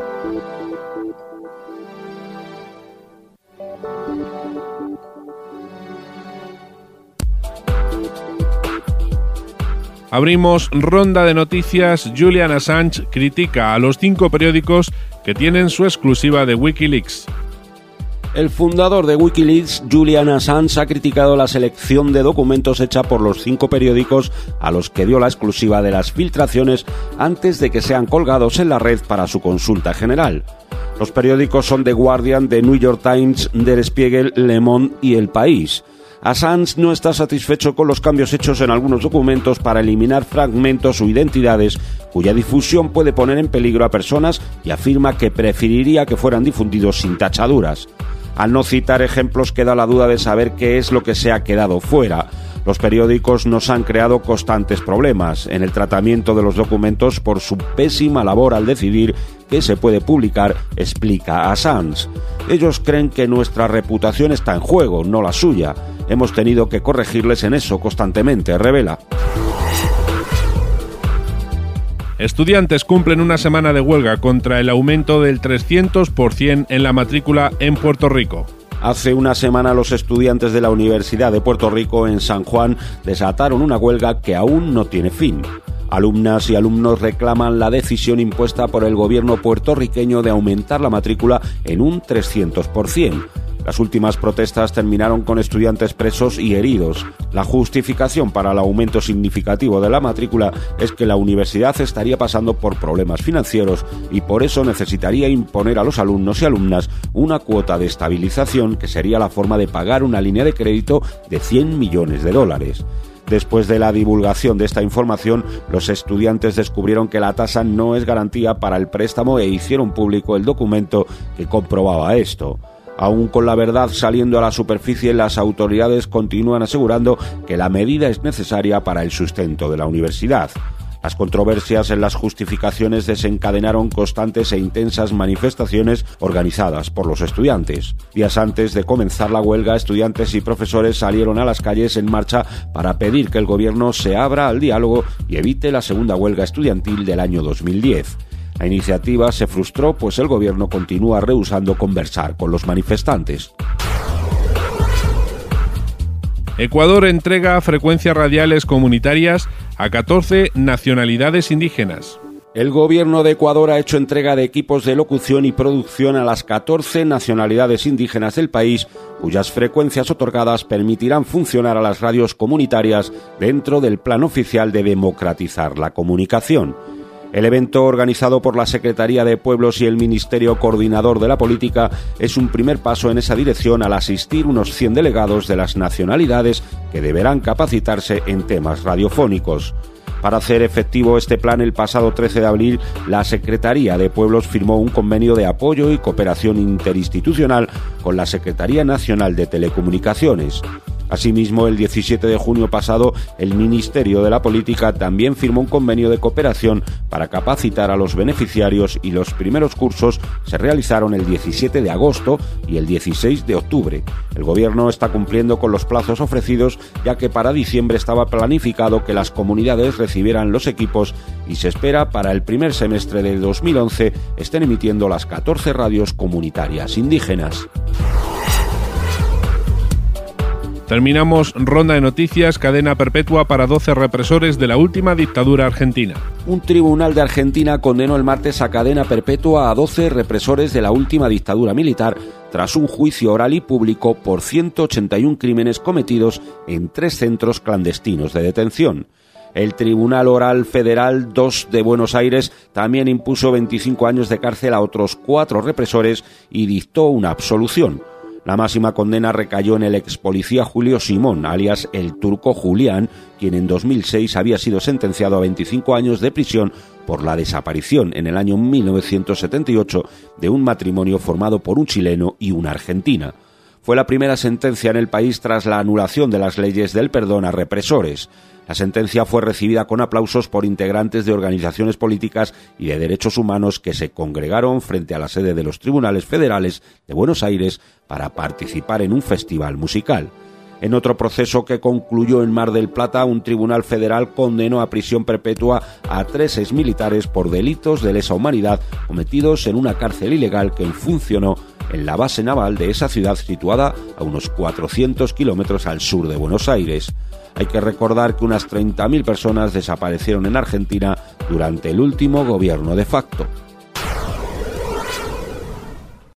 Abrimos ronda de noticias. Julian Assange critica a los 5 periódicos que tienen su exclusiva de Wikileaks. El fundador de Wikileaks, Julian Assange, ha criticado la selección de documentos hecha por los 5 periódicos a los que dio la exclusiva de las filtraciones antes de que sean colgados en la red para su consulta general. Los periódicos son The Guardian, The New York Times, Der Spiegel, Le Monde y El País. Assange no está satisfecho con los cambios hechos en algunos documentos para eliminar fragmentos o identidades cuya difusión puede poner en peligro a personas y afirma que preferiría que fueran difundidos sin tachaduras. Al no citar ejemplos queda la duda de saber qué es lo que se ha quedado fuera. Los periódicos nos han creado constantes problemas en el tratamiento de los documentos por su pésima labor al decidir qué se puede publicar, explica Assange. Ellos creen que nuestra reputación está en juego, no la suya. Hemos tenido que corregirles en eso constantemente, revela. Estudiantes cumplen una semana de huelga contra el aumento del 300% en la matrícula en Puerto Rico. Hace una semana los estudiantes de la Universidad de Puerto Rico en San Juan desataron una huelga que aún no tiene fin. Alumnas y alumnos reclaman la decisión impuesta por el gobierno puertorriqueño de aumentar la matrícula en un 300%. Las últimas protestas terminaron con estudiantes presos y heridos. La justificación para el aumento significativo de la matrícula es que la universidad estaría pasando por problemas financieros y por eso necesitaría imponer a los alumnos y alumnas una cuota de estabilización que sería la forma de pagar una línea de crédito de $100 millones. Después de la divulgación de esta información, los estudiantes descubrieron que la tasa no es garantía para el préstamo e hicieron público el documento que comprobaba esto. Aún con la verdad saliendo a la superficie, las autoridades continúan asegurando que la medida es necesaria para el sustento de la universidad. Las controversias en las justificaciones desencadenaron constantes e intensas manifestaciones organizadas por los estudiantes. Días antes de comenzar la huelga, estudiantes y profesores salieron a las calles en marcha para pedir que el gobierno se abra al diálogo y evite la segunda huelga estudiantil del año 2010. La iniciativa se frustró, pues el gobierno continúa rehusando conversar con los manifestantes. Ecuador entrega frecuencias radiales comunitarias a 14 nacionalidades indígenas. El gobierno de Ecuador ha hecho entrega de equipos de locución y producción a las 14 nacionalidades indígenas del país, cuyas frecuencias otorgadas permitirán funcionar a las radios comunitarias dentro del plan oficial de democratizar la comunicación. El evento, organizado por la Secretaría de Pueblos y el Ministerio Coordinador de la Política, es un primer paso en esa dirección al asistir unos 100 delegados de las nacionalidades que deberán capacitarse en temas radiofónicos. Para hacer efectivo este plan, el pasado 13 de abril, la Secretaría de Pueblos firmó un convenio de apoyo y cooperación interinstitucional con la Secretaría Nacional de Telecomunicaciones. Asimismo, el 17 de junio pasado, el Ministerio de la Política también firmó un convenio de cooperación para capacitar a los beneficiarios y los primeros cursos se realizaron el 17 de agosto y el 16 de octubre. El Gobierno está cumpliendo con los plazos ofrecidos, ya que para diciembre estaba planificado que las comunidades recibieran los equipos y se espera para el primer semestre de 2011 estén emitiendo las 14 radios comunitarias indígenas. Terminamos ronda de noticias. Cadena perpetua para 12 represores de la última dictadura argentina. Un tribunal de Argentina condenó el martes a cadena perpetua a 12 represores de la última dictadura militar tras un juicio oral y público por 181 crímenes cometidos en 3 centros clandestinos de detención. El Tribunal Oral Federal 2 de Buenos Aires también impuso 25 años de cárcel a otros 4 represores y dictó una absolución. La máxima condena recayó en el ex policía Julio Simón, alias el Turco Julián, quien en 2006 había sido sentenciado a 25 años de prisión por la desaparición en el año 1978 de un matrimonio formado por un chileno y una argentina. Fue la primera sentencia en el país tras la anulación de las leyes del perdón a represores. La sentencia fue recibida con aplausos por integrantes de organizaciones políticas y de derechos humanos que se congregaron frente a la sede de los tribunales federales de Buenos Aires para participar en un festival musical. En otro proceso que concluyó en Mar del Plata, un tribunal federal condenó a prisión perpetua a 3 exmilitares por delitos de lesa humanidad cometidos en una cárcel ilegal que funcionó en la base naval de esa ciudad situada a unos 400 kilómetros al sur de Buenos Aires. Hay que recordar que unas 30.000 personas desaparecieron en Argentina durante el último gobierno de facto.